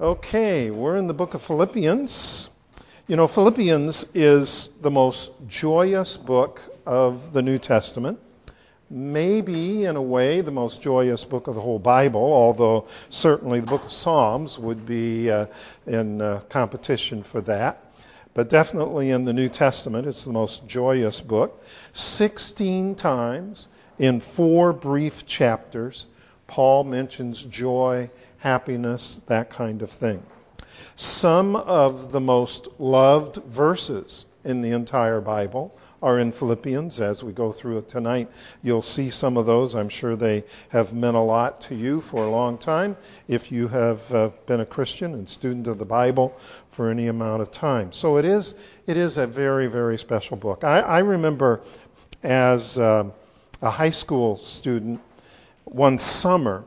Okay, we're in the book of Philippians. You know, Philippians is the most joyous book of the New Testament. Maybe, in a way, the most joyous book of the whole Bible, although certainly the book of Psalms would be in competition for that. But definitely in the New Testament, it's the most joyous book. 16 times in 4 brief chapters, Paul mentions joy, happiness, that kind of thing. Some of the most loved verses in the entire Bible are in Philippians. As we go through it tonight, you'll see some of those. I'm sure they have meant a lot to you for a long time if you have been a Christian and student of the Bible for any amount of time. So it is a very, very special book. I remember as a high school student one summer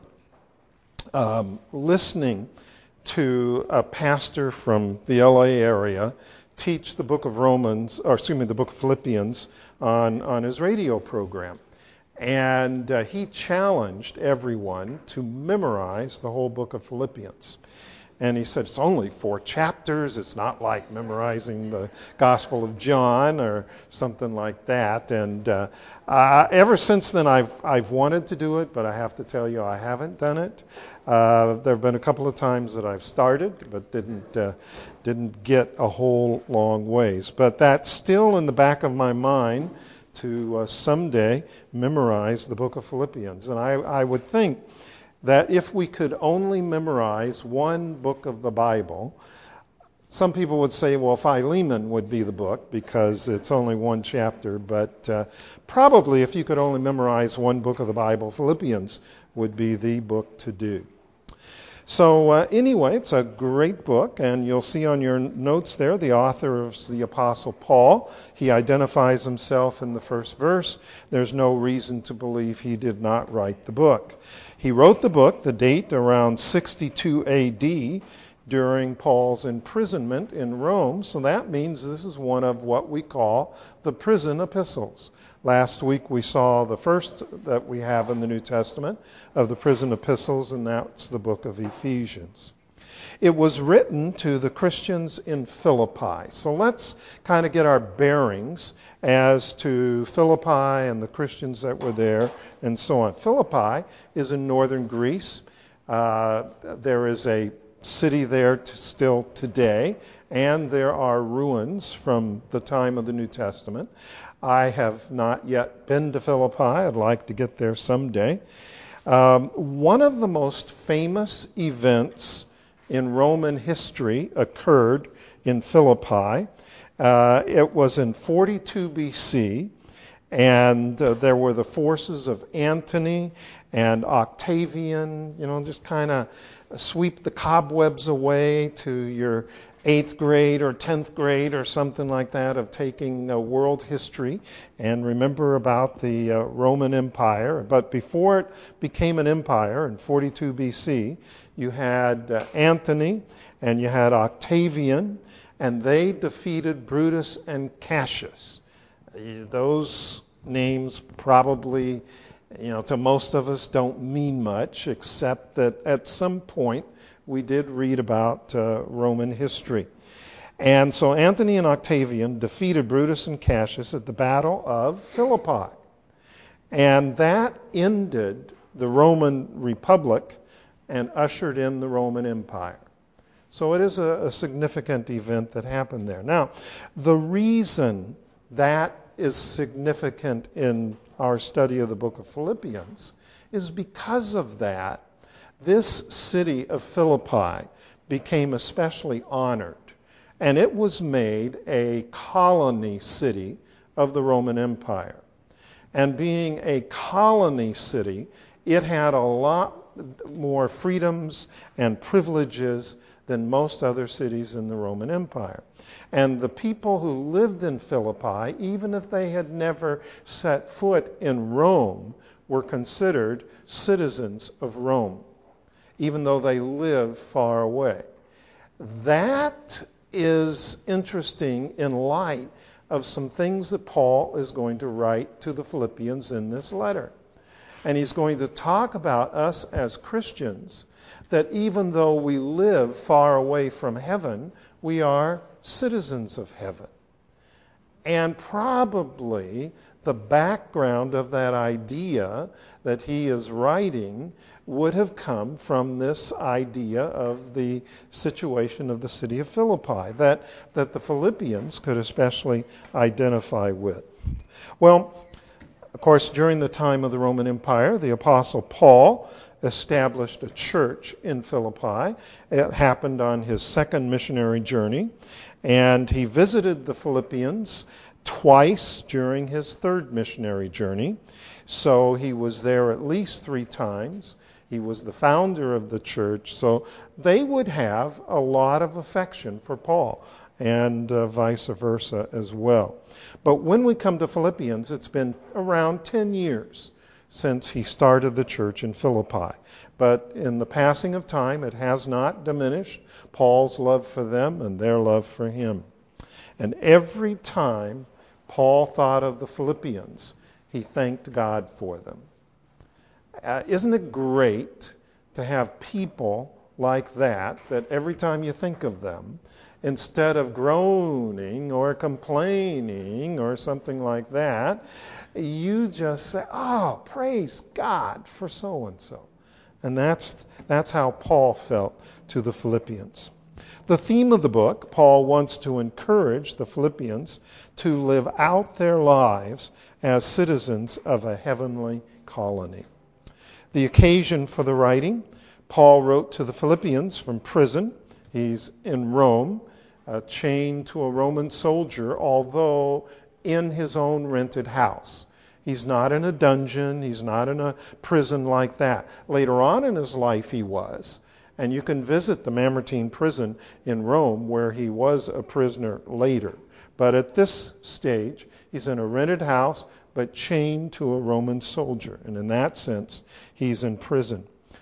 listening to a pastor from the LA area teach the book of the book of Philippians on his radio program. And he challenged everyone to memorize the whole book of Philippians. And he said, it's only 4 chapters. It's not like memorizing the Gospel of John or something like that. And ever since then, I've wanted to do it, but I have to tell you, I haven't done it. There have been a couple of times that I've started, but didn't get a whole long ways. But that's still in the back of my mind to someday memorize the book of Philippians. And I would think that if we could only memorize one book of the Bible, some people would say, well, Philemon would be the book because it's only 1 chapter, but probably if you could only memorize one book of the Bible, Philippians would be the book to do. So anyway, it's a great book, and you'll see on your notes there the author is the Apostle Paul. He identifies himself in the first verse. There's no reason to believe he did not write the book. He wrote the book, the date around 62 A.D., during Paul's imprisonment in Rome, so that means this is one of what we call the prison epistles. Last week we saw the first that we have in the New Testament of the prison epistles, and that's the book of Ephesians. It was written to the Christians in Philippi. So let's kind of get our bearings as to Philippi and the Christians that were there and so on. Philippi is in northern Greece. There is a city there still today, and there are ruins from the time of the New Testament. I have not yet been to Philippi. I'd like to get there someday. One of the most famous events in Roman history occurred in Philippi. It was in 42 BC, and there were the forces of Antony and Octavian, just kind of sweep the cobwebs away to your 8th grade or 10th grade or something like that of taking world history and remember about the Roman Empire. But before it became an empire in 42 BC, you had Antony and you had Octavian, and they defeated Brutus and Cassius. Those names probably, to most of us don't mean much, except that at some point we did read about Roman history. And so Antony and Octavian defeated Brutus and Cassius at the Battle of Philippi. And that ended the Roman Republic and ushered in the Roman Empire. So it is a significant event that happened there. Now, the reason that is significant in our study of the book of Philippians is because of that, this city of Philippi became especially honored, and it was made a colony city of the Roman Empire. And being a colony city, it had a lot more freedoms and privileges than most other cities in the Roman Empire. And the people who lived in Philippi, even if they had never set foot in Rome, were considered citizens of Rome, even though they lived far away. That is interesting in light of some things that Paul is going to write to the Philippians in this letter. And he's going to talk about us as Christians, that even though we live far away from heaven, we are citizens of heaven. And probably the background of that idea that he is writing would have come from this idea of the situation of the city of Philippi, that the Philippians could especially identify with. Well, of course, during the time of the Roman Empire, the Apostle Paul established a church in Philippi. It happened on his second missionary journey, and he visited the Philippians twice during his third missionary journey. So he was there at least 3 times. He was the founder of the church, so they would have a lot of affection for Paul, and vice versa as well. But when we come to Philippians, it's been around 10 years since he started the church in Philippi. But in the passing of time, it has not diminished Paul's love for them and their love for him. And every time Paul thought of the Philippians, he thanked God for them. Isn't it great to have people like that every time you think of them, instead of groaning or complaining or something like that, you just say, oh, praise God for so-and-so. And that's how Paul felt to the Philippians. The theme of the book, Paul wants to encourage the Philippians to live out their lives as citizens of a heavenly colony. The occasion for the writing, Paul wrote to the Philippians from prison. He's in Rome, chained to a Roman soldier, although in his own rented house. He's not in a dungeon. He's not in a prison like that. Later on in his life, he was. And you can visit the Mamertine prison in Rome, where he was a prisoner later. But at this stage, he's in a rented house, but chained to a Roman soldier. And in that sense, he's in prison.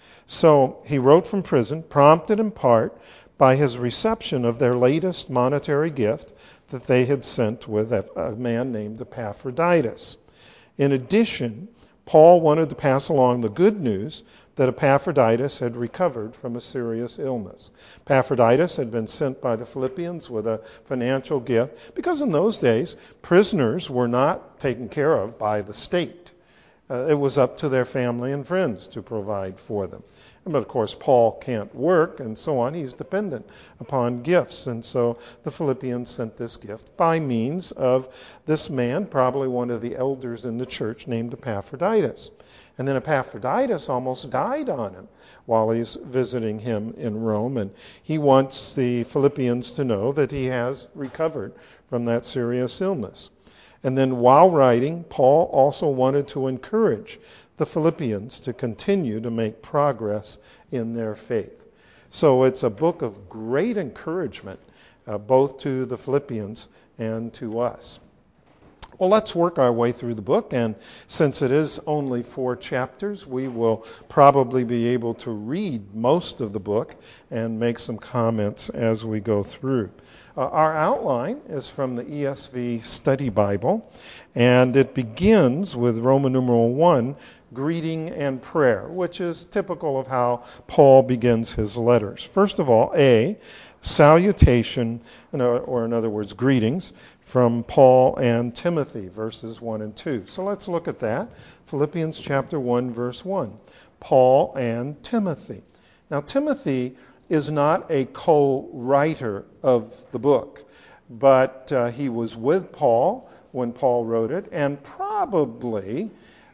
So he wrote from prison, prompted in part by his reception of their latest monetary gift that they had sent with a man named Epaphroditus. In addition, Paul wanted to pass along the good news that Epaphroditus had recovered from a serious illness. Epaphroditus had been sent by the Philippians with a financial gift, because in those days, prisoners were not taken care of by the state. It was up to their family and friends to provide for them. But of course, Paul can't work and so on. He's dependent upon gifts. And so the Philippians sent this gift by means of this man, probably one of the elders in the church, named Epaphroditus. And then Epaphroditus almost died on him while he's visiting him in Rome. And he wants the Philippians to know that he has recovered from that serious illness. And then while writing, Paul also wanted to encourage the Philippians to continue to make progress in their faith. So it's a book of great encouragement, both to the Philippians and to us. Well, let's work our way through the book, and since it is only 4 chapters, we will probably be able to read most of the book and make some comments as we go through. Our outline is from the ESV Study Bible, and it begins with Roman numeral 1, greeting and prayer, which is typical of how Paul begins his letters. First of all, A, salutation, or in other words, greetings, from Paul and Timothy, verses 1 and 2. So let's look at that. Philippians chapter 1, verse 1. Paul and Timothy. Now, Timothy is not a co-writer of the book, but he was with Paul when Paul wrote it, and probably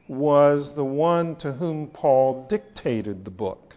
was the one to whom Paul dictated the book,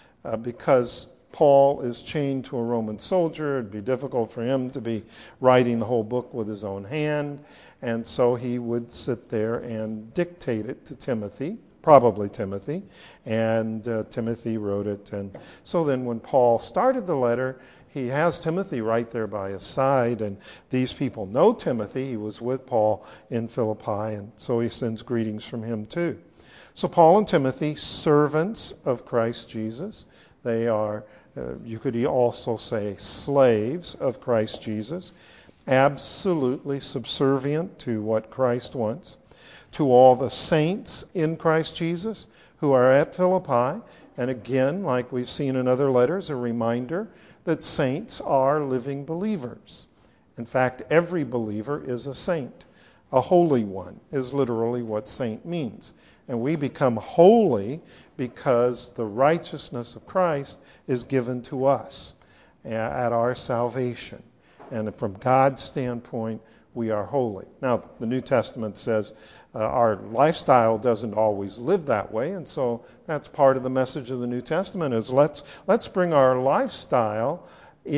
because Paul is chained to a Roman soldier. It'd be difficult for him to be writing the whole book with his own hand, and so he would sit there and dictate it to Timothy, probably Timothy, and Timothy wrote it. And so then when Paul started the letter, he has Timothy right there by his side, and these people know Timothy. He was with Paul in Philippi, and so he sends greetings from him too. So Paul and Timothy, servants of Christ Jesus. They are, you could also say, slaves of Christ Jesus, absolutely subservient to what Christ wants, To all the saints in Christ Jesus who are at Philippi, and again, like we've seen in other letters, a reminder that saints are living believers. In fact, every believer is a saint. A holy one is literally what saint means. And we become holy because the righteousness of Christ is given to us at our salvation. And from God's standpoint, we are holy. Now, the New Testament says our lifestyle doesn't always live that way, and so that's part of the message of the New Testament is let's bring our lifestyle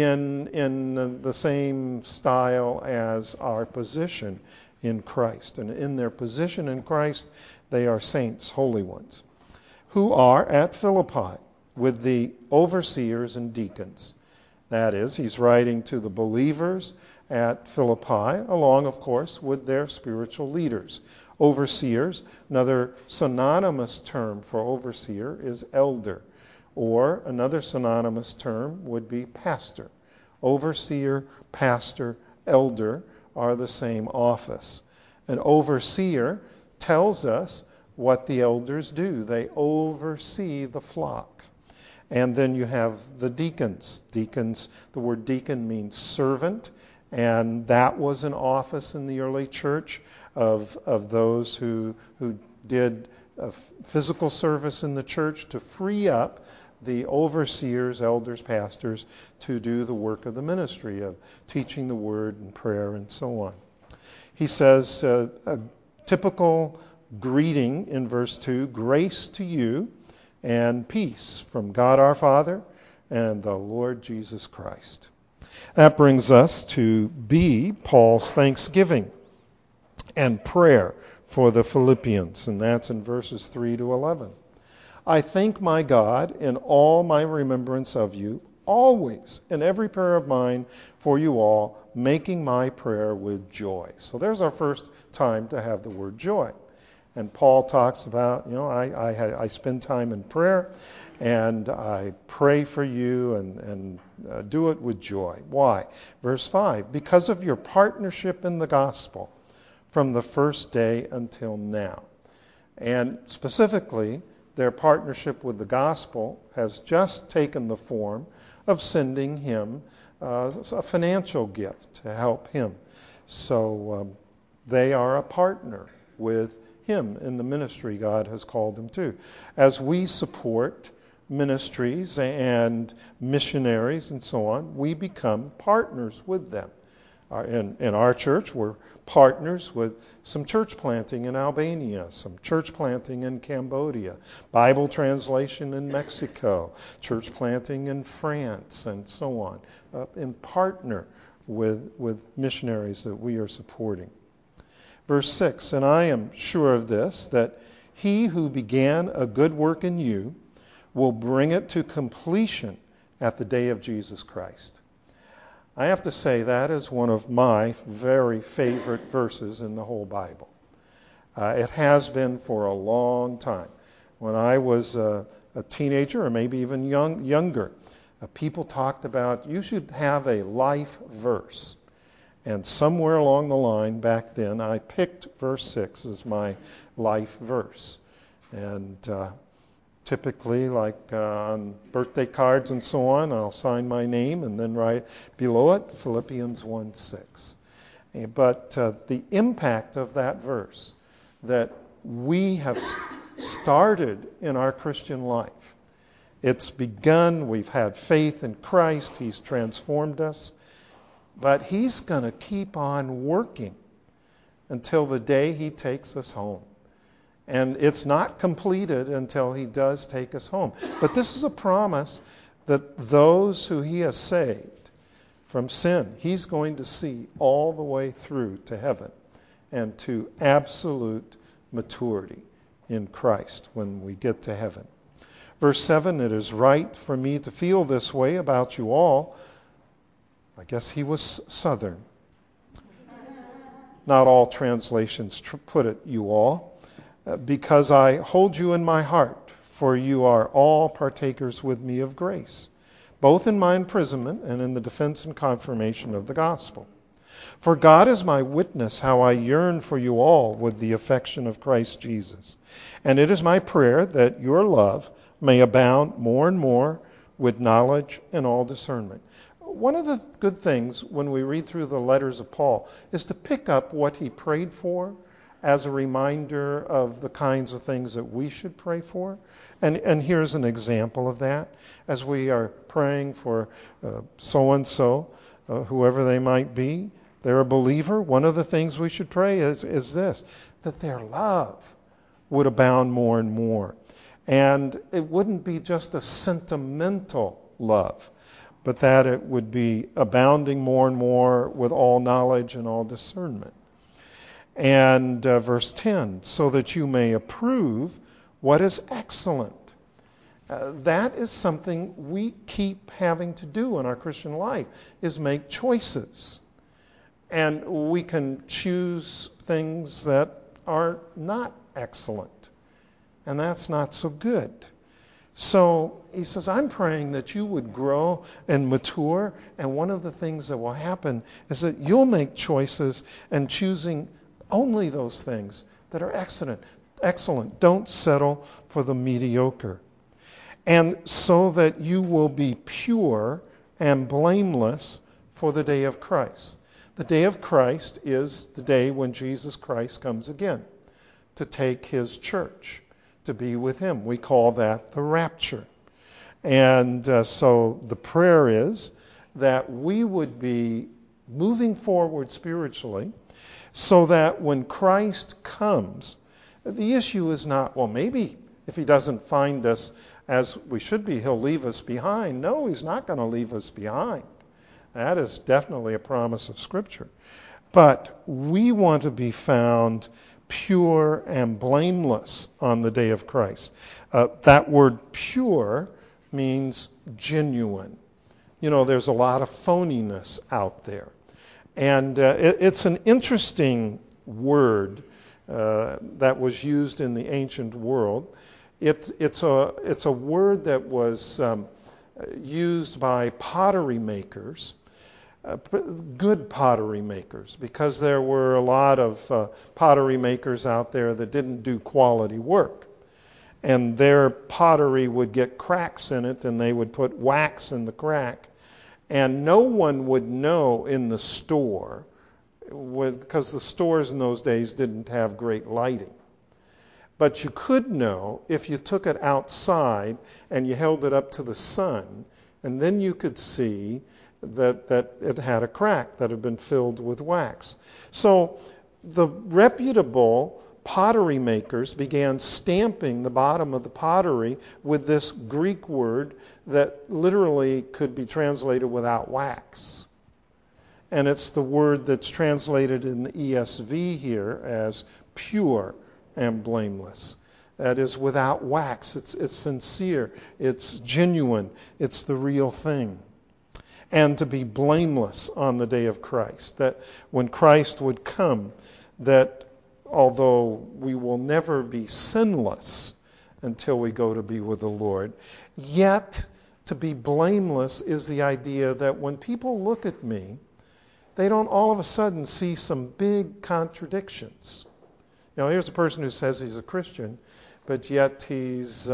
in the same style as our position in Christ. And in their position in Christ, they are saints, holy ones, who are at Philippi with the overseers and deacons. That is, he's writing to the believers at Philippi, along, of course, with their spiritual leaders. Overseers, another synonymous term for overseer is elder, or another synonymous term would be pastor. Overseer, pastor, elder are the same office. An overseer tells us what the elders do. They oversee the flock. And then you have the deacons. Deacons, the word deacon means servant, and that was an office in the early church of those who did physical service in the church to free up the overseers, elders, pastors to do the work of the ministry of teaching the word and prayer and so on. He says a typical greeting in verse 2, grace to you and peace from God our Father and the Lord Jesus Christ. That brings us to B, Paul's thanksgiving and prayer for the Philippians, and that's in verses 3 to 11. I thank my God in all my remembrance of you, always in every prayer of mine for you all, making my prayer with joy. So there's our first time to have the word joy. And Paul talks about, I spend time in prayer and I pray for you and do it with joy. Why? Verse 5, because of your partnership in the gospel from the first day until now. And specifically, their partnership with the gospel has just taken the form of sending him a financial gift to help him. So they are a partner with him in the ministry God has called him to. As we support ministries and missionaries and so on, we become partners with them. In our church, we're partners with some church planting in Albania, some church planting in Cambodia, Bible translation in Mexico, church planting in France, and so on, in partner with missionaries that we are supporting. Verse 6, and I am sure of this, that he who began a good work in you will bring it to completion at the day of Jesus Christ. I have to say that is one of my very favorite verses in the whole Bible. It has been for a long time. When I was a teenager, or maybe even younger, people talked about you should have a life verse. And somewhere along the line back then, I picked verse 6 as my life verse. And typically, like on birthday cards and so on, I'll sign my name and then write below it, Philippians 1:6. But the impact of that verse, that we have started in our Christian life. It's begun, we've had faith in Christ, He's transformed us, but He's going to keep on working until the day He takes us home. And it's not completed until He does take us home. But this is a promise that those who He has saved from sin, He's going to see all the way through to heaven and to absolute maturity in Christ when we get to heaven. Verse 7, it is right for me to feel this way about you all. I guess he was Southern. Not all translations put it, you all. Because I hold you in my heart, for you are all partakers with me of grace, both in my imprisonment and in the defense and confirmation of the gospel. For God is my witness how I yearn for you all with the affection of Christ Jesus. And it is my prayer that your love may abound more and more with knowledge and all discernment. One of the good things when we read through the letters of Paul is to pick up what he prayed for as a reminder of the kinds of things that we should pray for. And here's an example of that. As we are praying for so-and-so, whoever they might be, they're a believer, one of the things we should pray is this, that their love would abound more and more. And it wouldn't be just a sentimental love, but that it would be abounding more and more with all knowledge and all discernment. And verse 10, so that you may approve what is excellent. That is something we keep having to do in our Christian life, is make choices. And we can choose things that are not excellent. And that's not so good. So he says, I'm praying that you would grow and mature. And one of the things that will happen is that you'll make choices and choosing only those things that are excellent. Excellent. Don't settle for the mediocre. And so that you will be pure and blameless for the day of Christ. The day of Christ is the day when Jesus Christ comes again to take his church, to be with him. We call that the rapture. And so the prayer is that we would be moving forward spiritually so that when Christ comes, the issue is not, well, maybe if he doesn't find us as we should be, he'll leave us behind. No, he's not going to leave us behind. That is definitely a promise of Scripture. But we want to be found pure and blameless on the day of Christ. That word pure means genuine. You know, there's a lot of phoniness out there. And it's an interesting word that was used in the ancient world. It's a word that was used by pottery makers, good pottery makers, because there were a lot of pottery makers out there that didn't do quality work. And their pottery would get cracks in it, and they would put wax in the crack. And no one would know in the store, because the stores in those days didn't have great lighting. But you could know if you took it outside and you held it up to the sun, and then you could see that it had a crack that had been filled with wax. So the reputable pottery makers began stamping the bottom of the pottery with this Greek word that literally could be translated without wax. And it's the word that's translated in the ESV here as pure and blameless. That is without wax. It's sincere. It's genuine. It's the real thing. And to be blameless on the day of Christ. That when Christ would come, that although we will never be sinless until we go to be with the Lord, yet to be blameless is the idea that when people look at me, they don't all of a sudden see some big contradictions. You know, here's a person who says he's a Christian, but yet he's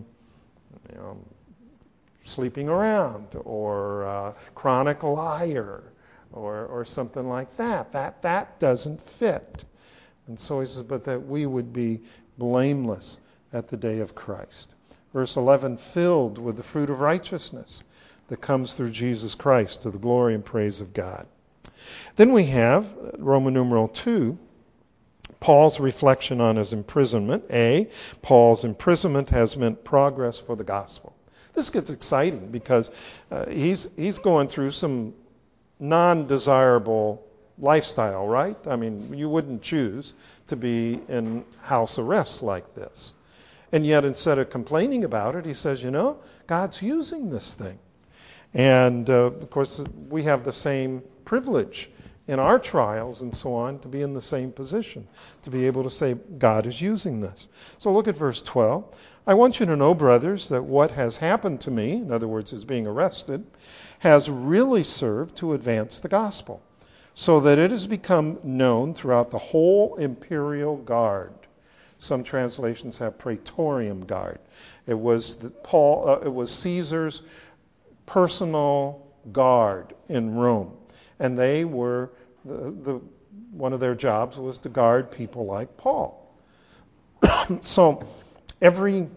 sleeping around, or chronic liar, or something like that. That doesn't fit. And so he says, but that we would be blameless at the day of Christ. Verse 11, filled with the fruit of righteousness that comes through Jesus Christ to the glory and praise of God. Then we have, Roman numeral 2, Paul's reflection on his imprisonment. A, Paul's imprisonment has meant progress for the gospel. This gets exciting because he's going through some non-desirable lifestyle, right? I mean, you wouldn't choose to be in house arrest like this. And yet instead of complaining about it, he says, you know, God's using this thing. And, of course, we have the same privilege in our trials and so on to be in the same position, to be able to say, God is using this. So look at verse 12. I want you to know, brothers, that what has happened to me, in other words, his being arrested, has really served to advance the gospel, so that it has become known throughout the whole imperial guard. Some translations have Praetorium Guard. It was it was Caesar's personal guard in Rome, and they were one of their jobs was to guard people like Paul. So every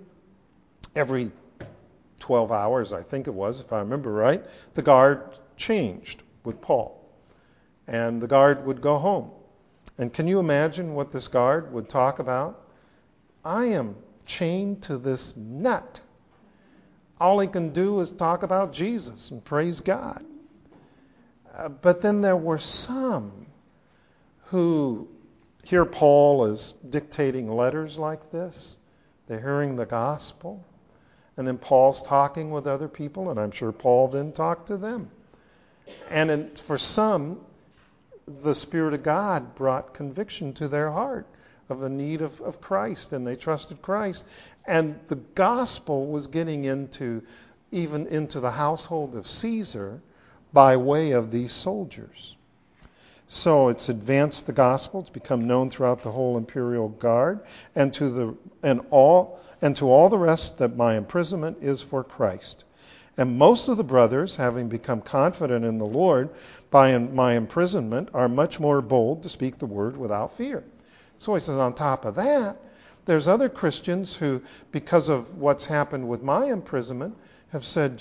12 hours, I think it was, if I remember right, the guard changed with Paul. And the guard would go home. And can you imagine what this guard would talk about? I am chained to this nut. All he can do is talk about Jesus and praise God. But then there were some who hear Paul is dictating letters like this. They're hearing the gospel. And then Paul's talking with other people, and I'm sure Paul then talked to them. And for some, the Spirit of God brought conviction to their heart of the need of Christ, and they trusted Christ. And the gospel was getting even into the household of Caesar by way of these soldiers. So it's advanced the gospel. It's become known throughout the whole imperial guard, and to all the rest that my imprisonment is for Christ. And most of the brothers, having become confident in the Lord by my imprisonment, are much more bold to speak the word without fear. So he says, on top of that, there's other Christians who, because of what's happened with my imprisonment, have said,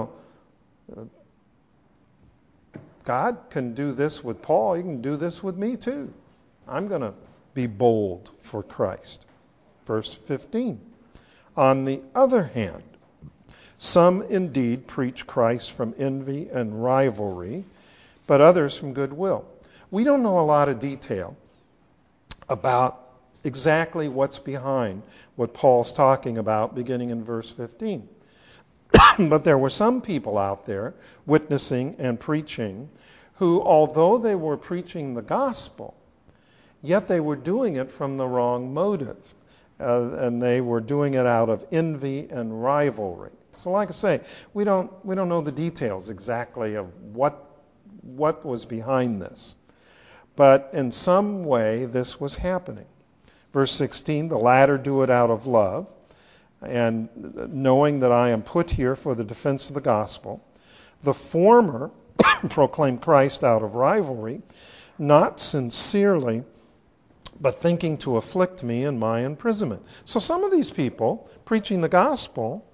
God can do this with Paul. He can do this with me too. I'm going to be bold for Christ. Verse 15. On the other hand, some indeed preach Christ from envy and rivalry, but others from goodwill. We don't know a lot of detail about exactly what's behind what Paul's talking about beginning in verse 15. But there were some people out there witnessing and preaching who, although they were preaching the gospel, yet they were doing it from the wrong motive. And they were doing it out of envy and rivalry. So like I say, we don't know the details exactly of what was behind this. But in some way, this was happening. Verse 16, the latter do it out of love, and knowing that I am put here for the defense of the gospel. The former proclaim Christ out of rivalry, not sincerely, but thinking to afflict me in my imprisonment. So some of these people preaching the gospel,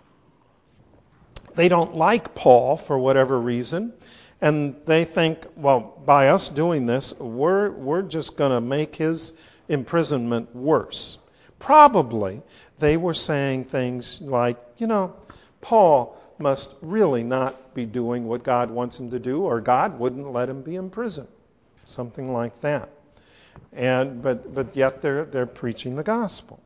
they don't like Paul for whatever reason, and they think, well, by us doing this, we're just going to make his imprisonment worse. Probably they were saying things like, Paul must really not be doing what God wants him to do, or God wouldn't let him be in prison. Something like that. But yet they're preaching the gospel.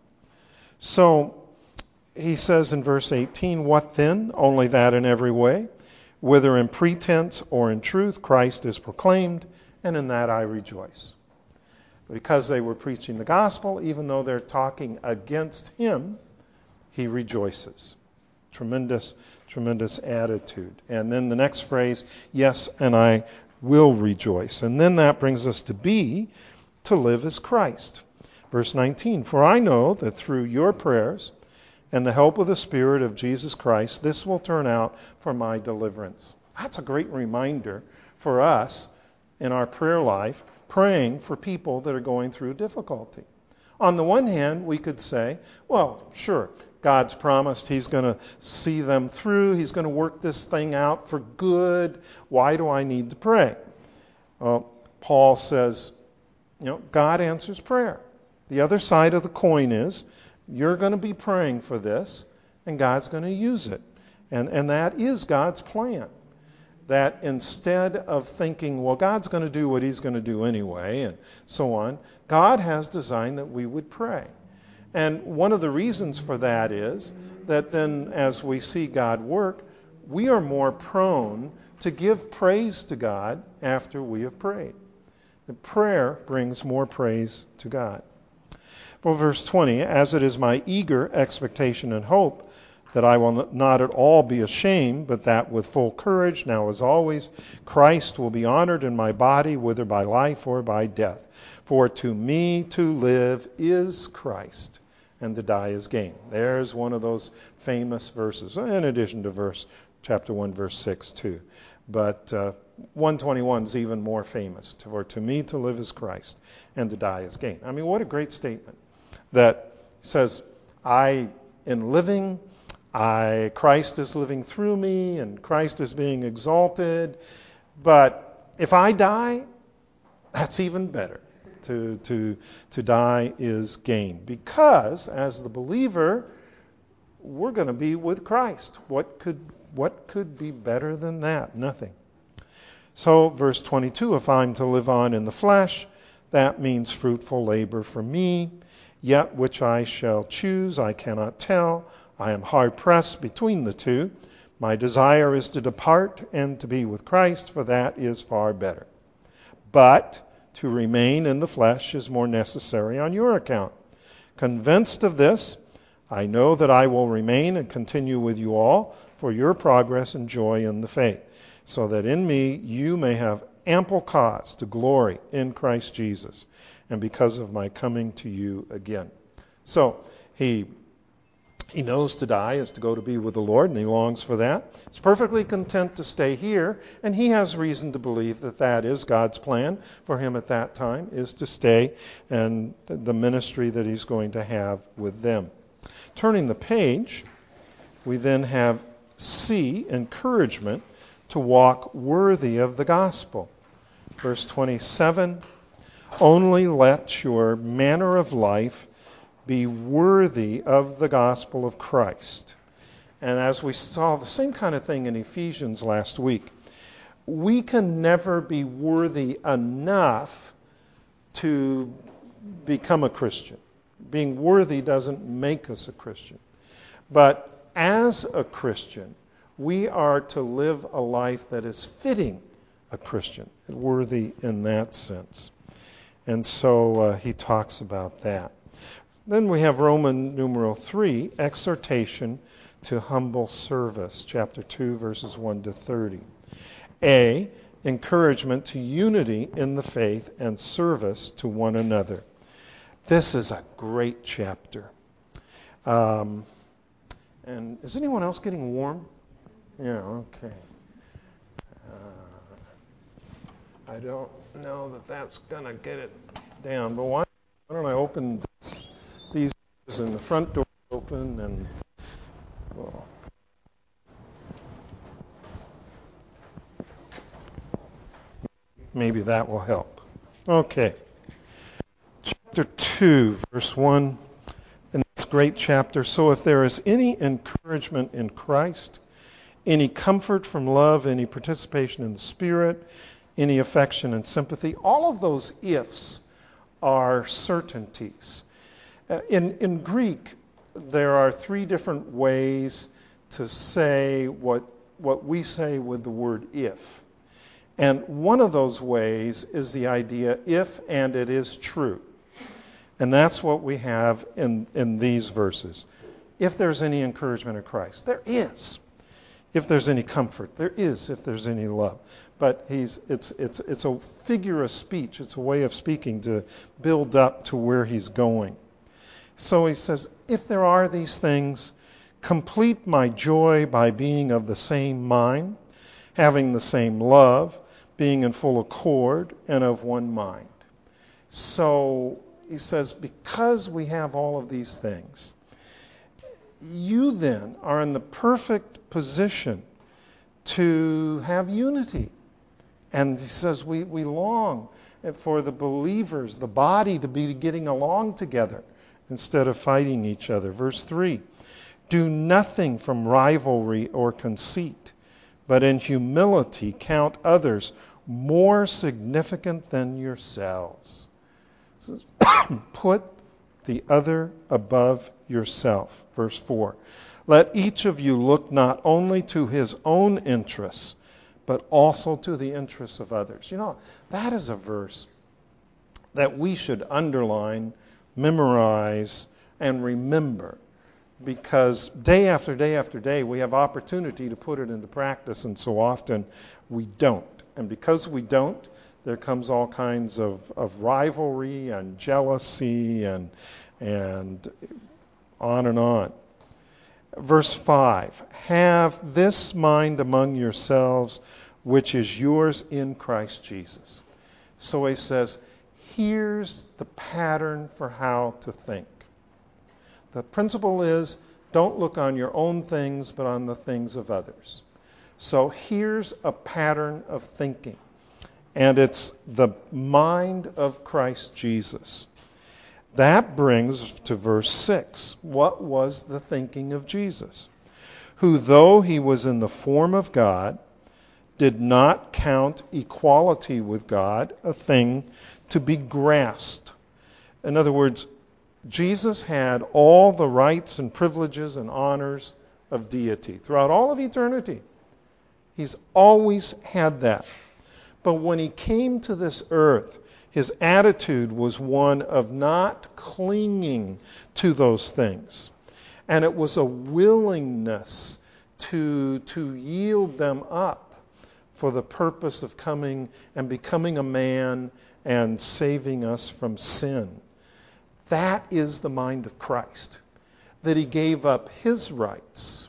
So he says in verse 18, what then? Only that in every way, whether in pretense or in truth, Christ is proclaimed, and in that I rejoice. Because they were preaching the gospel, even though they're talking against him, he rejoices. Tremendous, tremendous attitude. And then the next phrase, yes, and I will rejoice. And then that brings us to B, to live as Christ. Verse 19, for I know that through your prayers and the help of the Spirit of Jesus Christ, this will turn out for my deliverance. That's a great reminder for us in our prayer life, praying for people that are going through difficulty. On the one hand, we could say, well, sure, God's promised he's going to see them through. He's going to work this thing out for good. Why do I need to pray? Well, Paul says, God answers prayer. The other side of the coin is you're going to be praying for this, and God's going to use it. And that is God's plan. That instead of thinking, well, God's going to do what he's going to do anyway, and so on, God has designed that we would pray. And one of the reasons for that is that then as we see God work, we are more prone to give praise to God after we have prayed. The prayer brings more praise to God. For verse 20, as it is my eager expectation and hope that I will not at all be ashamed, but that with full courage, now as always, Christ will be honored in my body, whether by life or by death. For to me to live is Christ, and to die is gain. There's one of those famous verses, in addition to chapter 1, verse 6 too. But 121 is even more famous. For to me to live is Christ, and to die is gain. I mean, what a great statement that says, in living, Christ is living through me, and Christ is being exalted. But if I die, that's even better. To die is gain. Because, as the believer, we're going to be with Christ. What could be better than that? Nothing. So, verse 22, if I'm to live on in the flesh, that means fruitful labor for me. Yet which I shall choose, I cannot tell. I am hard pressed between the two. My desire is to depart and to be with Christ, for that is far better. But to remain in the flesh is more necessary on your account. Convinced of this, I know that I will remain and continue with you all for your progress and joy in the faith, so that in me you may have ample cause to glory in Christ Jesus, and because of my coming to you again. So he knows to die is to go to be with the Lord, and he longs for that. He's perfectly content to stay here, and he has reason to believe that that is God's plan for him at that time, is to stay and the ministry that he's going to have with them. Turning the page, we then have C, encouragement to walk worthy of the gospel. Verse 27, only let your manner of life be worthy of the gospel of Christ. And as we saw the same kind of thing in Ephesians last week, we can never be worthy enough to become a Christian. Being worthy doesn't make us a Christian. But as a Christian, we are to live a life that is fitting a Christian, worthy in that sense. And so he talks about that. Then we have Roman numeral 3, exhortation to humble service, chapter 2, verses 1 to 30. A, encouragement to unity in the faith and service to one another. This is a great chapter. And is anyone else getting warm? Yeah, okay. I don't know that that's going to get it down, but why don't I open these doors, and the front door open, and well, maybe that will help. Okay. Chapter 2, verse 1, in this great chapter. So if there is any encouragement in Christ, any comfort from love, any participation in the Spirit, any affection and sympathy, all of those ifs are certainties. In Greek, there are 3 different ways to say what we say with the word if. And one of those ways is the idea if and it is true. And that's what we have in these verses. If there's any encouragement in Christ, there is. If there's any comfort, there is. If there's any love. But it's a figure of speech. It's a way of speaking to build up to where he's going. So he says, if there are these things, complete my joy by being of the same mind, having the same love, being in full accord, and of one mind. So he says, because we have all of these things, you then are in the perfect position to have unity. And he says we long for the believers, the body, to be getting along together instead of fighting each other. Verse 3, do nothing from rivalry or conceit, but in humility count others more significant than yourselves. It says, put the other above yourself. Verse 4, let each of you look not only to his own interests, but also to the interests of others. You know, that is a verse that we should underline, memorize, and remember. because day after day after day we have opportunity to put it into practice, and so often we don't. And because we don't, there comes all kinds of rivalry and jealousy and on and on. Verse 5, have this mind among yourselves, which is yours in Christ Jesus. So he says, here's the pattern for how to think. The principle is, don't look on your own things, but on the things of others. So here's a pattern of thinking. And it's the mind of Christ Jesus. That brings to verse 6. What was the thinking of Jesus? Who, though he was in the form of God, did not count equality with God a thing to be grasped. In other words, Jesus had all the rights and privileges and honors of deity throughout all of eternity. He's always had that. But when he came to this earth, his attitude was one of not clinging to those things. And it was a willingness to yield them up for the purpose of coming and becoming a man and saving us from sin. That is the mind of Christ, that he gave up his rights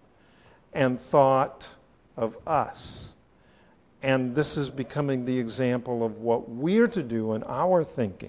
and thought of us. And this is becoming the example of what we're to do in our thinking.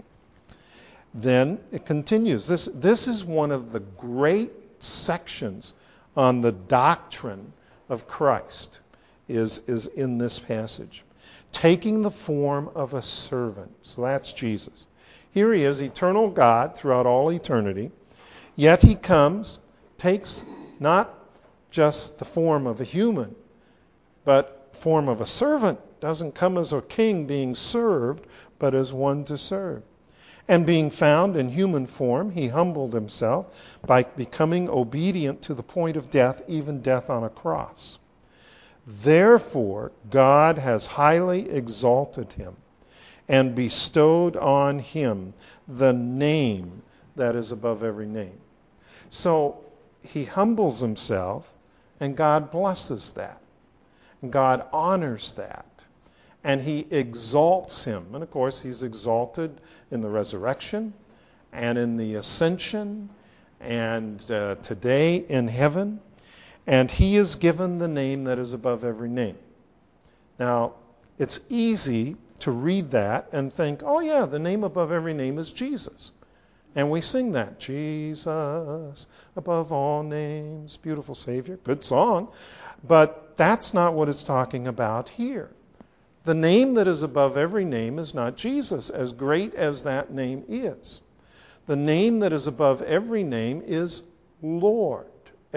Then it continues. This is one of the great sections on the doctrine of Christ is in this passage. Taking the form of a servant. So that's Jesus. Here he is, eternal God throughout all eternity. Yet he comes, takes not just the form of a human, but form of a servant. Doesn't come as a king being served, but as one to serve. And being found in human form, he humbled himself by becoming obedient to the point of death, even death on a cross. Therefore, God has highly exalted him and bestowed on him the name that is above every name. So he humbles himself, and God blesses that. God honors that. And he exalts him. And of course, he's exalted in the resurrection and in the ascension and today in heaven. And he is given the name that is above every name. Now, it's easy to read that and think, oh yeah, the name above every name is Jesus. And we sing that, Jesus above all names, beautiful Savior. Good song. But that's not what it's talking about here. The name that is above every name is not Jesus, as great as that name is. The name that is above every name is Lord,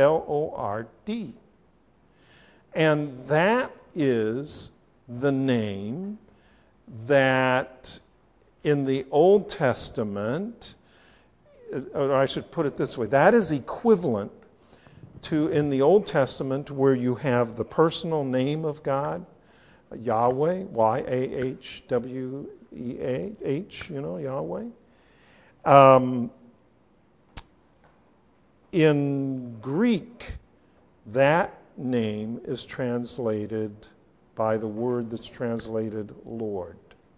Lord. And that is the name that in the Old Testament, or I should put it this way, that is equivalent to in the Old Testament where you have the personal name of God, Yahweh, Y-A-H-W-E-A-H, Yahweh. In Greek, that name is translated by the word that's translated Lord.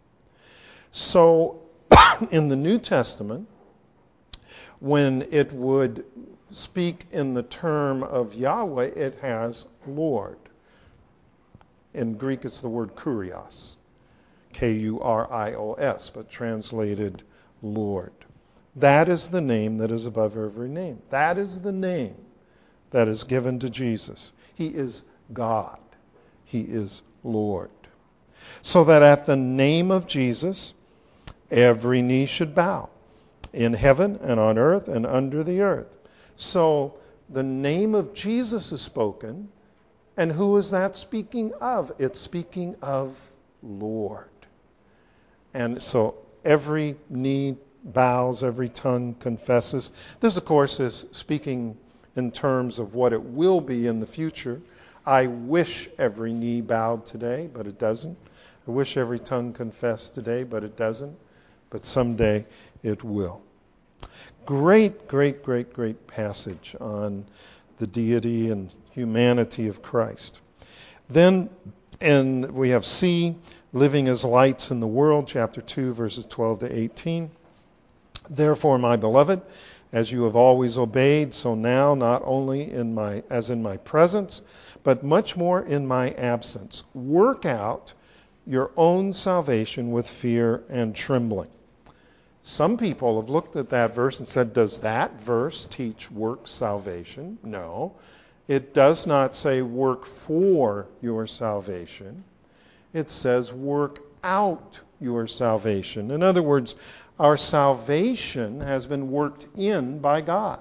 So in the New Testament, when it would speak in the term of Yahweh, it has Lord. In Greek, it's the word kurios, K-U-R-I-O-S, but translated Lord. That is the name that is above every name. That is the name that is given to Jesus. He is God. He is Lord. So that at the name of Jesus, every knee should bow, in heaven and on earth and under the earth. So the name of Jesus is spoken, and who is that speaking of? It's speaking of Lord. And so every knee bows, every tongue confesses. This, of course, is speaking in terms of what it will be in the future. I wish every knee bowed today, but it doesn't. I wish every tongue confessed today, but it doesn't. But someday it will. Great, great, great, great passage on the deity and humanity of Christ. Then we have C, living as lights in the world, chapter 2, verses 12 to 18. Therefore, my beloved, as you have always obeyed, so now, not only as in my presence, but much more in my absence, work out your own salvation with fear and trembling. Some people have looked at that verse and said, does that verse teach work salvation? No. It does not say work for your salvation. It says work out your salvation. In other words, our salvation has been worked in by God.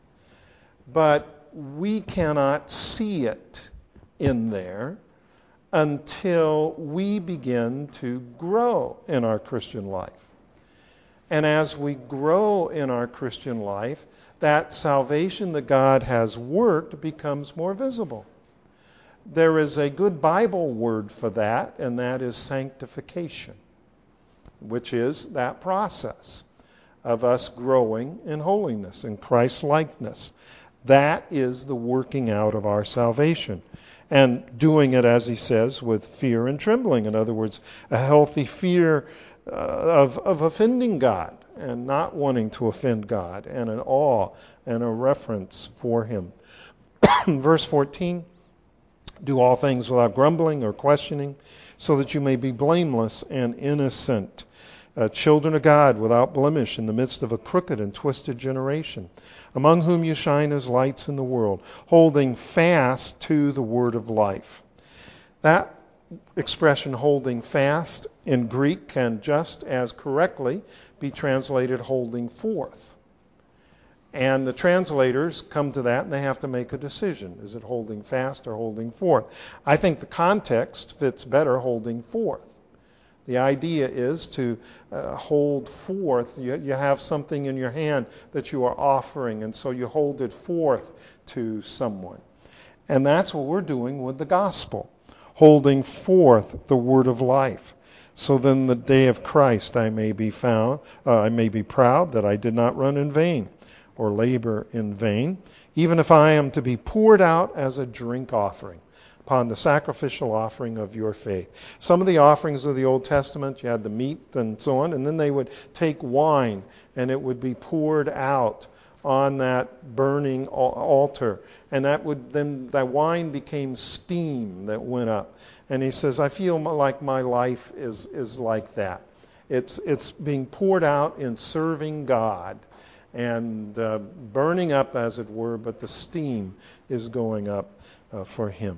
But we cannot see it in there until we begin to grow in our Christian life. And as we grow in our Christian life, that salvation that God has worked becomes more visible. There is a good Bible word for that, and that is sanctification, which is that process of us growing in holiness, in Christ-likeness. That is the working out of our salvation. And doing it, as he says, with fear and trembling. In other words, a healthy fear of offending God and not wanting to offend God, and an awe and a reverence for him. Verse 14, do all things without grumbling or questioning, so that you may be blameless and innocent, children of God without blemish in the midst of a crooked and twisted generation, among whom you shine as lights in the world, holding fast to the word of life. That expression, holding fast, in Greek can just as correctly be translated holding forth. And the translators come to that and they have to make a decision. Is it holding fast or holding forth? I think the context fits better holding forth. The idea is to hold forth. You have something in your hand that you are offering, and so you hold it forth to someone. And that's what we're doing with the gospel, holding forth the word of life. So then the day of Christ I may be proud that I did not run in vain or labor in vain, even if I am to be poured out as a drink offering upon the sacrificial offering of your faith. Some of the offerings of the Old Testament, you had the meat and so on, and then they would take wine and it would be poured out on that burning altar, and that wine became steam that went up. And he says, I feel like my life is like that. It's being poured out in serving God and burning up, as it were, but the steam is going up for him.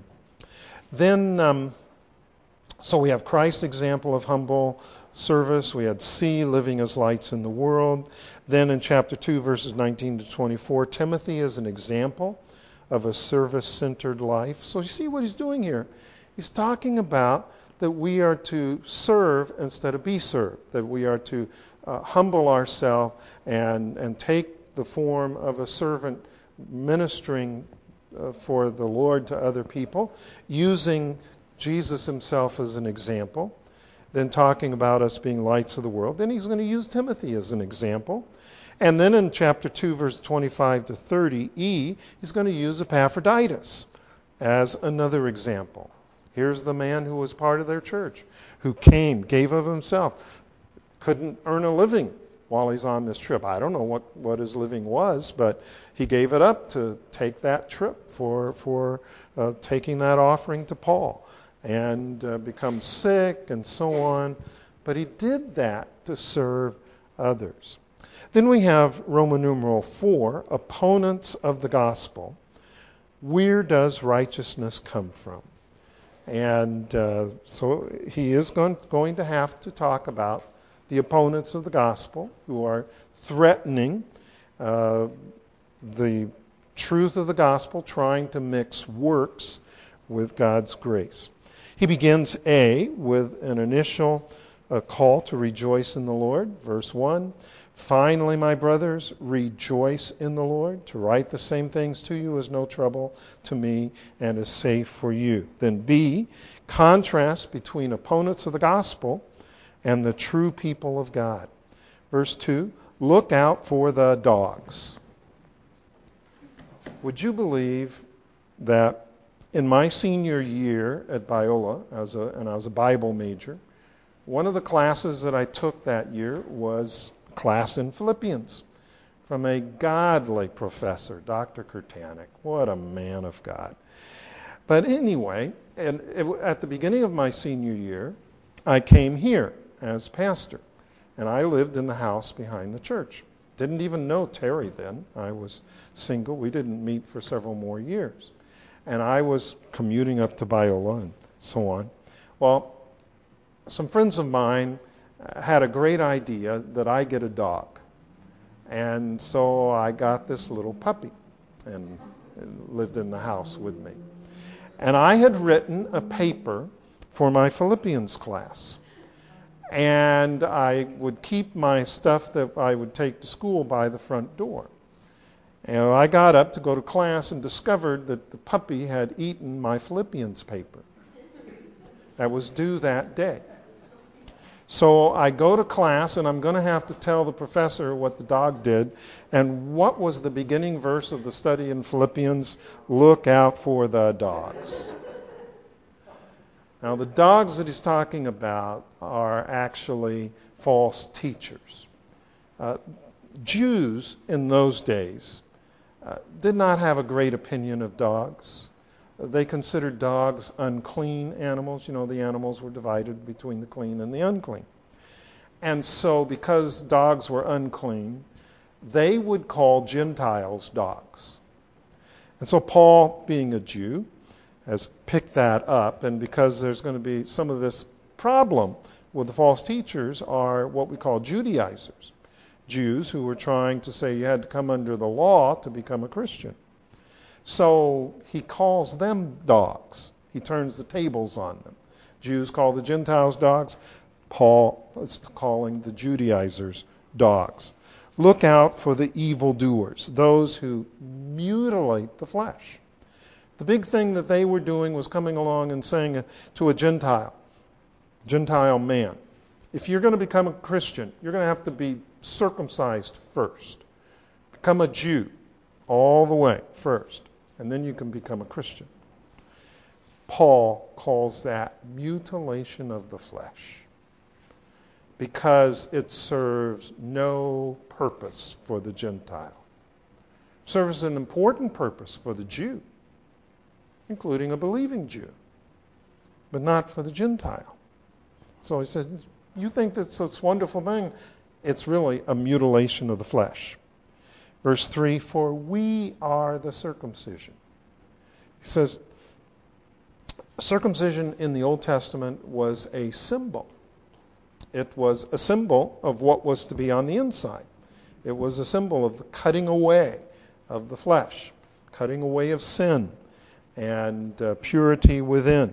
Then, so we have Christ's example of humble service. We had C, living as lights in the world. Then in chapter 2, verses 19 to 24, Timothy is an example of a service-centered life. So you see what he's doing here. He's talking about that we are to serve instead of be served, that we are to humble ourselves and take the form of a servant ministering for the Lord to other people, using Jesus himself as an example, then talking about us being lights of the world. Then he's going to use Timothy as an example. And then in chapter 2, verse 25 to 30e, he's going to use Epaphroditus as another example. Here's the man who was part of their church, who came, gave of himself, couldn't earn a living while he's on this trip. I don't know what his living was, but he gave it up to take that trip for taking that offering to Paul, and become sick and so on. But he did that to serve others. Then we have Roman numeral 4, opponents of the gospel. Where does righteousness come from? And so he is going to have to talk about the opponents of the gospel who are threatening the truth of the gospel, trying to mix works with God's grace. He begins A with an initial call to rejoice in the Lord. Verse 1, finally, my brothers, rejoice in the Lord. To write the same things to you is no trouble to me and is safe for you. Then B, contrast between opponents of the gospel and the true people of God. Verse 2, Look out for the dogs. Would you believe that in my senior year at Biola, and I was a Bible major, one of the classes that I took that year was a class in Philippians from a godly professor, Dr. Kurtanik. What a man of God. But anyway, at the beginning of my senior year, I came here as pastor, and I lived in the house behind the church. Didn't even know Terry then. I was single. We didn't meet for several more years. And I was commuting up to Biola and so on. Well, some friends of mine had a great idea that I get a dog. And so I got this little puppy and it lived in the house with me. And I had written a paper for my Philippians class. And I would keep my stuff that I would take to school by the front door. And I got up to go to class and discovered that the puppy had eaten my Philippians paper. That was due that day. So I go to class, and I'm going to have to tell the professor what the dog did. And what was the beginning verse of the study in Philippians? Look out for the dogs. Now, the dogs that he's talking about are actually false teachers. Jews in those days did not have a great opinion of dogs. They considered dogs unclean animals. You know, the animals were divided between the clean and the unclean. And so because dogs were unclean, they would call Gentiles dogs. And so Paul, being a Jew, has picked that up. And because there's going to be some of this problem with the false teachers are what we call Judaizers. Jews who were trying to say you had to come under the law to become a Christian. So he calls them dogs. He turns the tables on them. Jews call the Gentiles dogs. Paul is calling the Judaizers dogs. Look out for the evildoers, those who mutilate the flesh. The big thing that they were doing was coming along and saying to a Gentile man, if you're going to become a Christian, you're going to have to be circumcised first. Become a Jew all the way first. And then you can become a Christian. Paul calls that mutilation of the flesh because it serves no purpose for the Gentile. It serves an important purpose for the Jew, including a believing Jew, but not for the Gentile. So he said, you think that's this wonderful thing? It's really a mutilation of the flesh. Verse 3, for we are the circumcision. He says, circumcision in the Old Testament was a symbol. It was a symbol of what was to be on the inside. It was a symbol of the cutting away of the flesh, cutting away of sin, and purity within.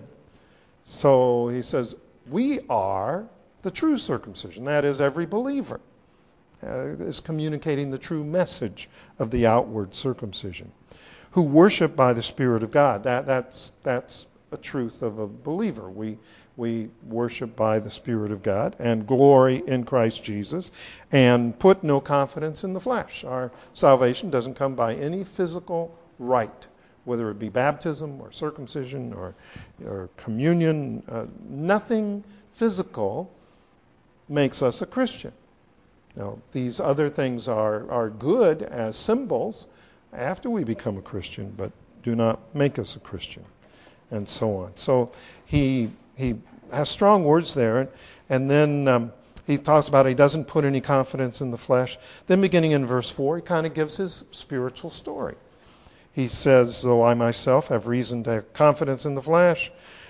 So he says, we are the true circumcision. That is, every believer is communicating the true message of the outward circumcision, who worship by the Spirit of God. That's a truth of a believer. We worship by the Spirit of God and glory in Christ Jesus and put no confidence in the flesh. Our salvation doesn't come by any physical rite, whether it be baptism or circumcision or communion. Nothing physical makes us a Christian. Now, these other things are good as symbols after we become a Christian, but do not make us a Christian, and so on. So he has strong words there, and then he talks about he doesn't put any confidence in the flesh. Then beginning in verse 4, he kind of gives his spiritual story. He says, though I myself have reason to have confidence in the flesh,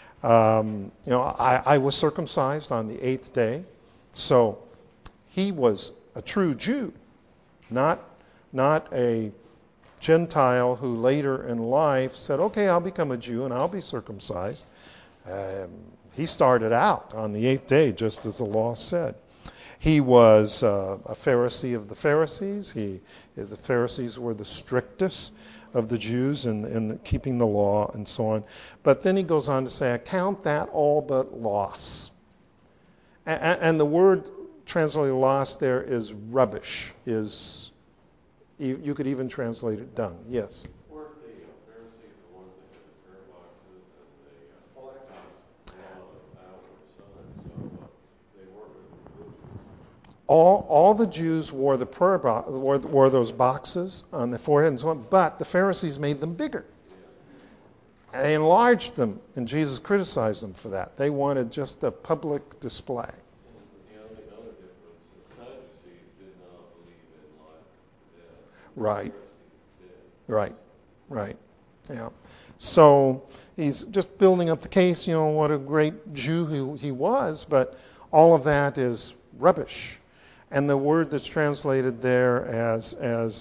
I was circumcised on the 8th day. So he was a true Jew, not a Gentile who later in life said, okay, I'll become a Jew and I'll be circumcised. He started out on the 8th day, just as the law said. He was a Pharisee of the Pharisees. The Pharisees were the strictest of the Jews in keeping the law and so on. But then he goes on to say, I count that all but loss. And the word translated lost there is rubbish. You could even translate it dung. Yes. Weren't the Pharisees the ones that had the prayer boxes and the law of outward signs? So they weren't really religious. All the Jews wore the wore those boxes on their forehead and so on, but the Pharisees made them bigger. And they enlarged them, and Jesus criticized them for that. They wanted just a public display. The only other difference, the Sadducees did not believe in life after death. Right. The Pharisees did. Right. Yeah. So he's just building up the case, what a great Jew he was, but all of that is rubbish. And the word that's translated there as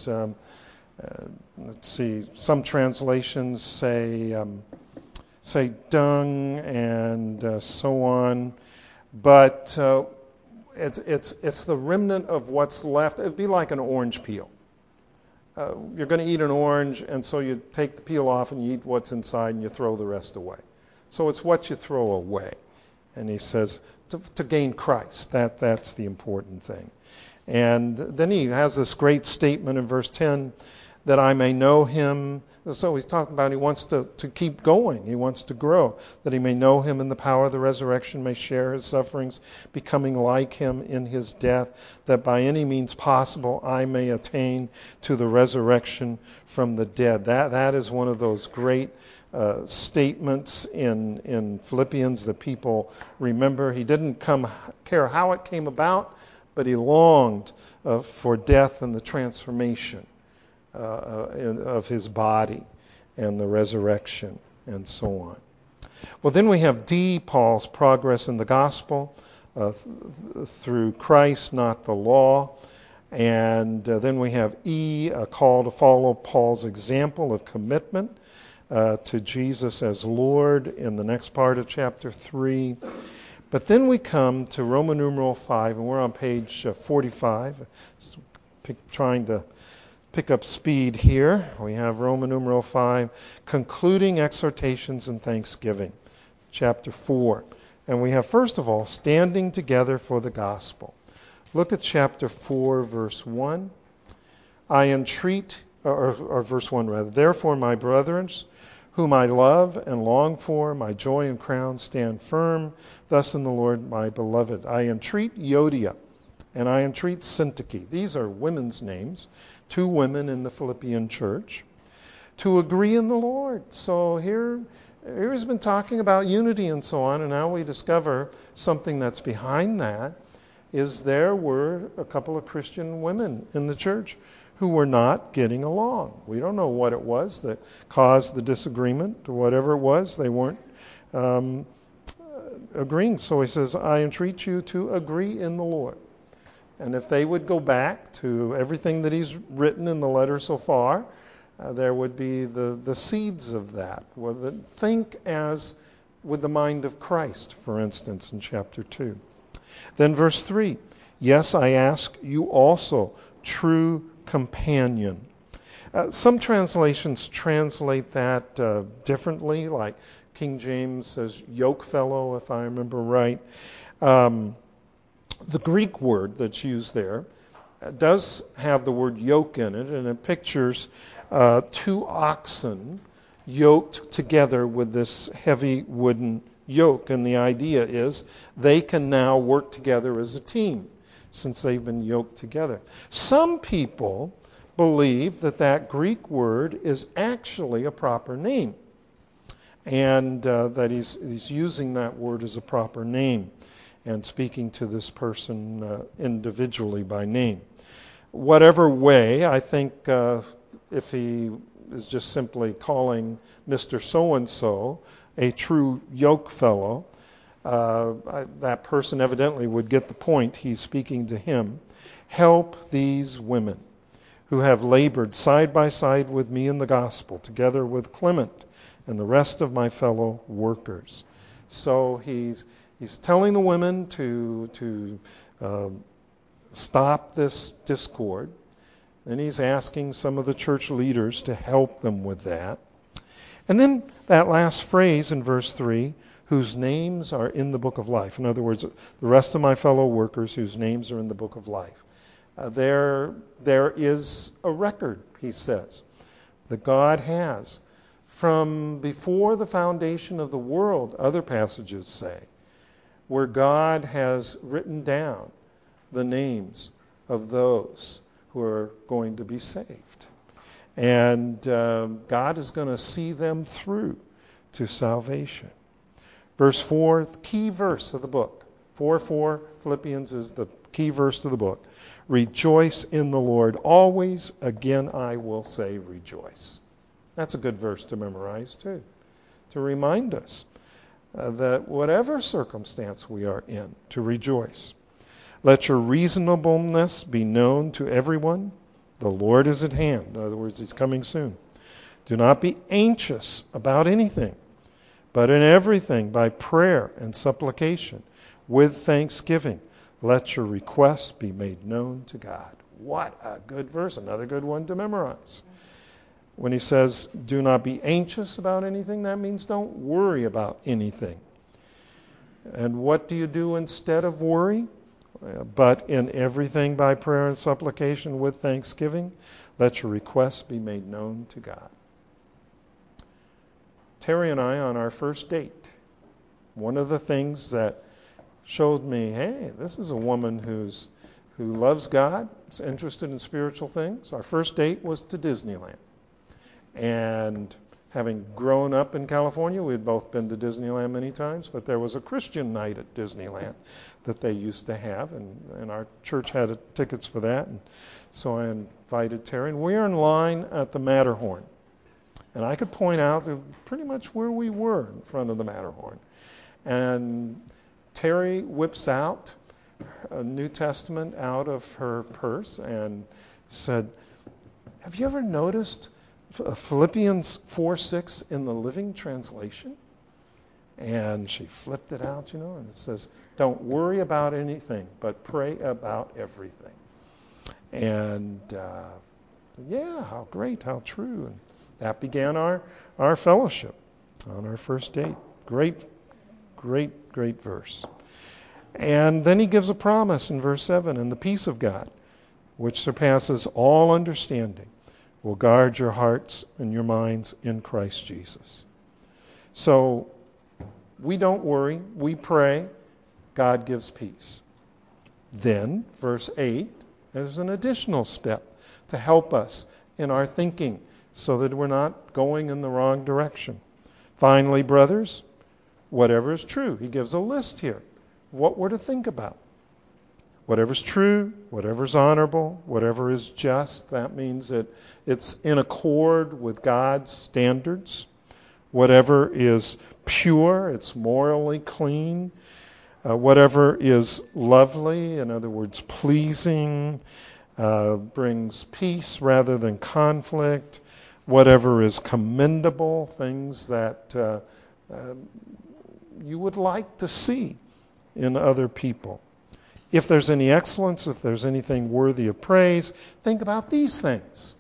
let's see, some translations say dung and so on, but it's the remnant of what's left. It'd be like an orange peel. You're going to eat an orange, and so you take the peel off and you eat what's inside and you throw the rest away. So it's what you throw away. And he says to gain Christ, that's the important thing. And then he has this great statement in verse 10, that I may know him. So he's talking about he wants to keep going. He wants to grow, that he may know him in the power of the resurrection, may share his sufferings, becoming like him in his death, that by any means possible I may attain to the resurrection from the dead. That is one of those great statements in Philippians that people remember. He didn't care how it came about, but he longed for death and the transformation of his body and the resurrection and so on. Well, then we have D, Paul's progress in the gospel through Christ, not the law. And then we have E, a call to follow Paul's example of commitment to Jesus as Lord in the next part of chapter 3. But then we come to Roman numeral 5, and we're on page 45, trying to pick up speed here. We have Roman numeral 5, concluding exhortations and thanksgiving, chapter 4. And we have, first of all, standing together for the gospel. Look at chapter 4, verse 1. I entreat, or verse 1 rather, therefore, my brethren, whom I love and long for, my joy and crown, stand firm thus in the Lord, my beloved. I entreat Euodia, and I entreat Syntyche. These are women's names, 2 women in the Philippian church, to agree in the Lord. So here he's been talking about unity and so on, and now we discover something that's behind that, is there were a couple of Christian women in the church who were not getting along. We don't know what it was that caused the disagreement, or whatever it was, they weren't agreeing. So he says, I entreat you to agree in the Lord. And if they would go back to everything that he's written in the letter so far, there would be the seeds of that. Think as with the mind of Christ, for instance, in chapter 2. Then verse 3, yes, I ask you also, true companion. Some translations translate that differently, like King James says yoke fellow, if I remember right. The Greek word that's used there does have the word yoke in it, and it pictures 2 oxen yoked together with this heavy wooden yoke. And the idea is they can now work together as a team since they've been yoked together. Some people believe that Greek word is actually a proper name, and that he's using that word as a proper name and speaking to this person individually by name. Whatever way, I think if he is just simply calling Mr. So-and-so a true yoke fellow, that person evidently would get the point. He's speaking to him. Help these women who have labored side by side with me in the gospel, together with Clement and the rest of my fellow workers. So he's telling the women to stop this discord. Then he's asking some of the church leaders to help them with that. And then that last phrase in verse 3, whose names are in the book of life. In other words, the rest of my fellow workers whose names are in the book of life. There is a record, he says, that God has from before the foundation of the world, other passages say, where God has written down the names of those who are going to be saved. And God is going to see them through to salvation. Verse 4, the key verse of the book. 4:4, Philippians is the key verse of the book. Rejoice in the Lord always. Again, I will say rejoice. That's a good verse to memorize too, to remind us that whatever circumstance we are in, to rejoice. Let your reasonableness be known to everyone. The Lord is at hand. In other words, he's coming soon. Do not be anxious about anything, but in everything, by prayer and supplication, with thanksgiving, let your requests be made known to God. What a good verse. Another good one to memorize. When he says, do not be anxious about anything, that means don't worry about anything. And what do you do instead of worry? But in everything by prayer and supplication with thanksgiving, let your requests be made known to God. Terry and I, on our first date, one of the things that showed me, hey, this is a woman who loves God, is interested in spiritual things. Our first date was to Disneyland. And having grown up in California, we had both been to Disneyland many times, but there was a Christian night at Disneyland that they used to have, and our church had tickets for that. And so I invited Terry, and we were in line at the Matterhorn. And I could point out pretty much where we were in front of the Matterhorn. And Terry whips out a New Testament out of her purse and said, have you ever noticed Philippians 4:6 in the Living Translation? And she flipped it out, and it says, don't worry about anything, but pray about everything. And yeah, how great, how true. And that began our fellowship on our first date. Great, great, great verse. And then he gives a promise in verse 7, and the peace of God, which surpasses all understanding, will guard your hearts and your minds in Christ Jesus. So we don't worry, we pray, God gives peace. Then, verse 8, there's an additional step to help us in our thinking so that we're not going in the wrong direction. Finally, brothers, whatever is true. He gives a list here, what we're to think about. Whatever's true, whatever's honorable, whatever is just, that means that it's in accord with God's standards. Whatever is pure, it's morally clean. Whatever is lovely, in other words, pleasing, brings peace rather than conflict. Whatever is commendable, things that you would like to see in other people. If there's any excellence, if there's anything worthy of praise, think about these things.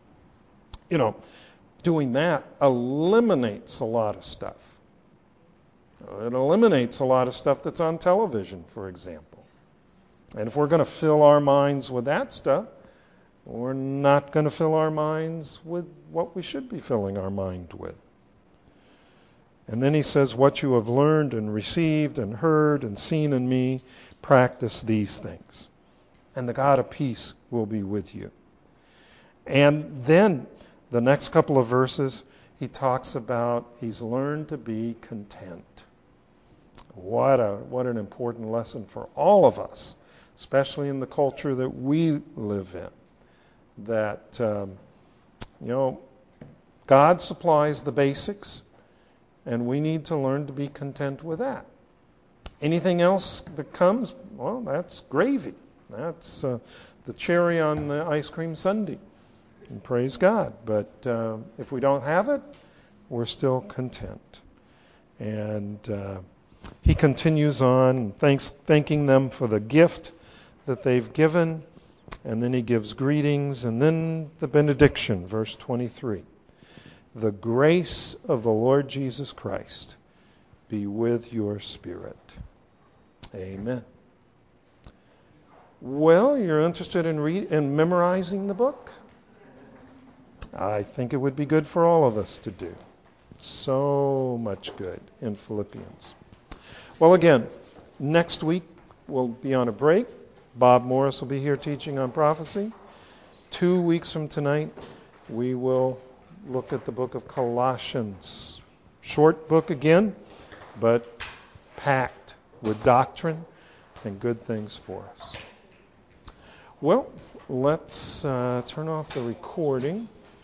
Doing that eliminates a lot of stuff. It eliminates a lot of stuff that's on television, for example. And if we're going to fill our minds with that stuff, we're not going to fill our minds with what we should be filling our mind with. And then he says, what you have learned and received and heard and seen in me, practice these things, and the God of peace will be with you. And then the next couple of verses, he talks about he's learned to be content. What an important lesson for all of us, especially in the culture that we live in. That, God supplies the basics, and we need to learn to be content with that. Anything else that comes, well, that's gravy. That's the cherry on the ice cream sundae. And praise God. But if we don't have it, we're still content. And he continues on, thanking them for the gift that they've given. And then he gives greetings. And then the benediction, verse 23. The grace of the Lord Jesus Christ be with your spirit. Amen. Well, you're interested in memorizing the book? I think it would be good for all of us to do. So much good in Philippians. Well, again, next week we'll be on a break. Bob Morris will be here teaching on prophecy. 2 weeks from tonight, we will look at the book of Colossians. Short book again, but packed with doctrine and good things for us. Well, let's turn off the recording.